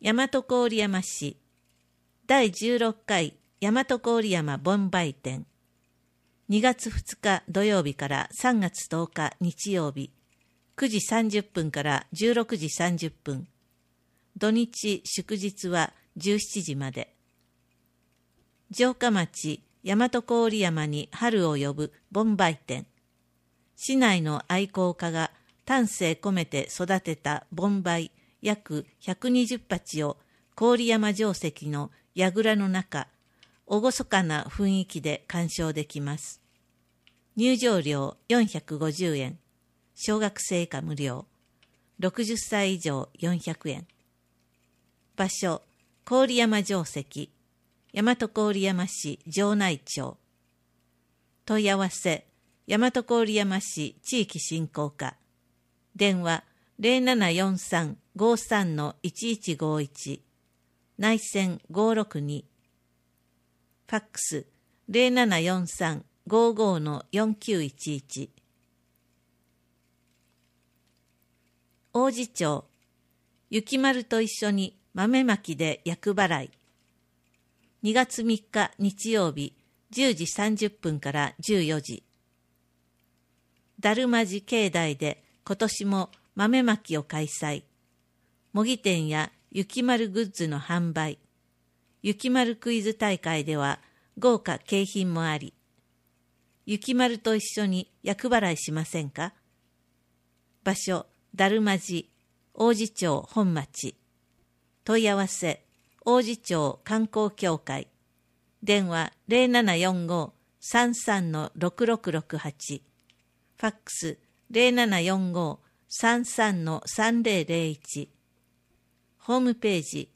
大和郡山市第16回大和郡山盆梅展、2月2日土曜日から3月10日日曜日、9時30分から16時30分、土日祝日は17時まで。城下町大和郡山に春を呼ぶ盆梅展。市内の愛好家が丹精込めて育てた盆梅約120鉢を郡山城跡の櫓の中、厳かな雰囲気で鑑賞できます。入場料450円、小学生以下無料、60歳以上400円。場所、郡山城跡、大和郡山市城内町。問い合わせ、大和郡山市地域振興課。電話0743-53-1151、内線562。ファックス0743-55-4911。王子町、雪丸と一緒に豆まきで厄払い。2月3日日曜日10時30分から14時。だるま寺境内で今年も豆まきを開催。模擬店や雪丸グッズの販売。雪丸クイズ大会では豪華景品もあり。雪丸と一緒に厄払いしませんか？場所、だるま寺、王子町本町。問い合わせ、王子町観光協会。電話0745-33-6668。ファックス0745-33-3001。ホームページ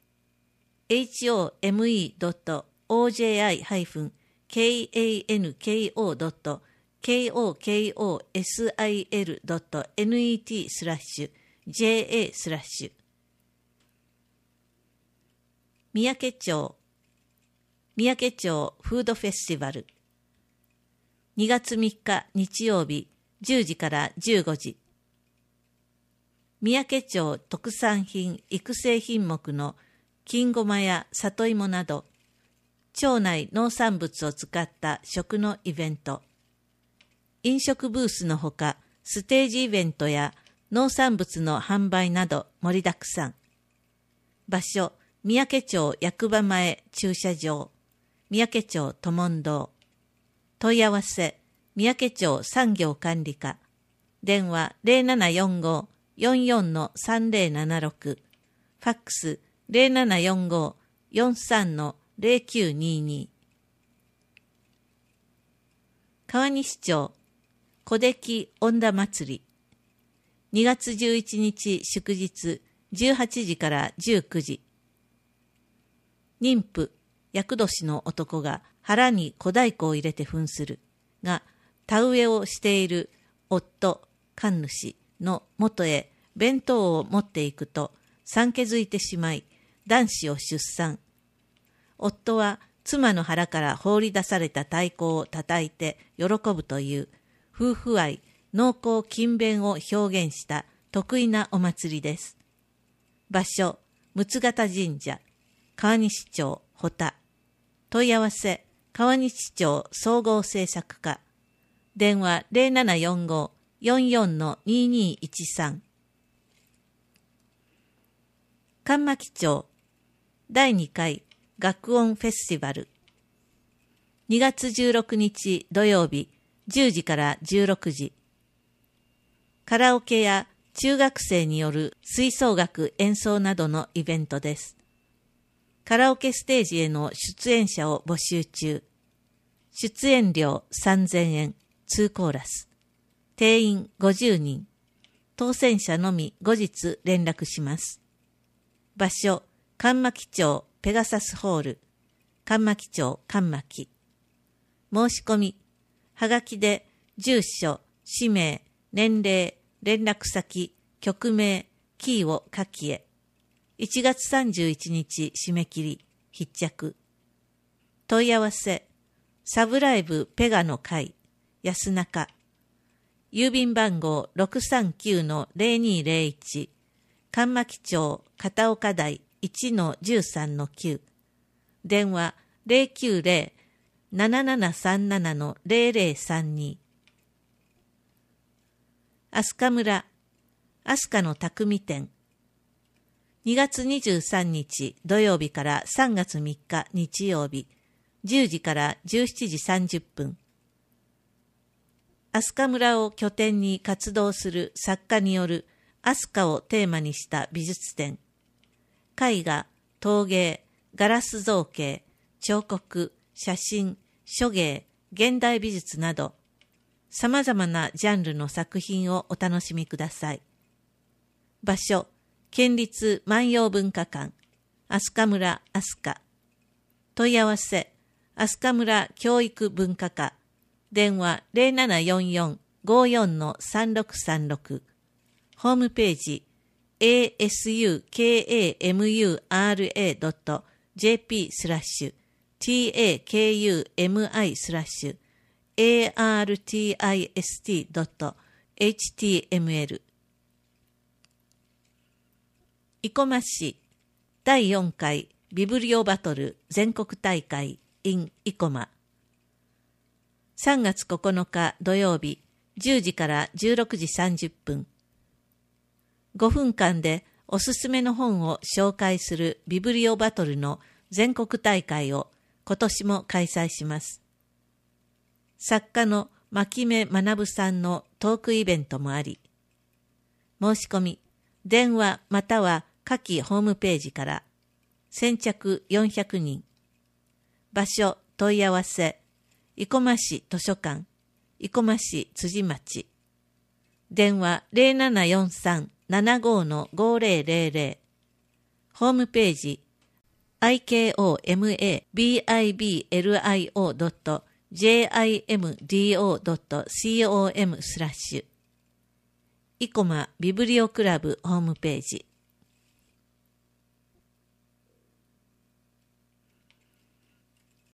home.kankosil.net/ja/。三宅町フードフェスティバル。2月3日日曜日10時から15時。三宅町特産品育成品目の金ごまや里芋など、町内農産物を使った食のイベント。飲食ブースのほか、ステージイベントや農産物の販売など盛りだくさん。場所、三宅町役場前駐車場、三宅町都門堂。問い合わせ、三宅町産業管理課。電話0745-44-3076。ファックス0745-43-0922。川西町小出恩田祭り。2月11日祝日18時から19時。妊婦、厄年の男が腹に小太鼓を入れて扮するが、田植えをしている夫、神主の元へ弁当を持っていくと、産気づいてしまい、男子を出産。夫は妻の腹から放り出された太鼓を叩いて喜ぶという夫婦愛、農耕勤勉を表現した得意なお祭りです。場所、六形神社、川西町保田。問い合わせ、川西町総合政策課。電話0745-44-2213。神巻町第2回学音フェスティバル。2月16日土曜日10時から16時。カラオケや中学生による吹奏楽演奏などのイベントです。カラオケステージへの出演者を募集中。出演料3000円、2コーラス。定員50人。当選者のみ後日連絡します。場所、神巻町ペガサスホール。神巻町神巻。申し込み。はがきで住所、氏名、年齢、連絡先、局名、キーを書きへ。1月31日締め切り、必着。問い合わせ、サブライブペガの会、安中。郵便番号 639-0201、神巻町片岡台 1-13-9、電話090-7737-0032。飛鳥村、飛鳥の匠店。2月23日土曜日から3月3日日曜日、10時から17時30分。飛鳥村を拠点に活動する作家による飛鳥をテーマにした美術展。絵画、陶芸、ガラス造形、彫刻、写真、書芸、現代美術など、様々なジャンルの作品をお楽しみください。場所、県立万葉文化館、飛鳥村飛鳥。問い合わせ、飛鳥村教育文化課。電話0744-54-3636。ホームページ asukami.jp/takumi/artist.html。 生駒市第4回ビブリオバトル全国大会 in 生駒。3月9日土曜日10時から16時30分。5分間でおすすめの本を紹介するビブリオバトルの全国大会を今年も開催します。作家の牧目学さんのトークイベントもあり、申し込み、電話または下記ホームページから。先着400人。場所問い合わせ、生駒市図書館、生駒市辻町。電話0743-75-5000。ホームページ ikomabiblio.jimdo.com/生駒ビブリオクラブホームページ。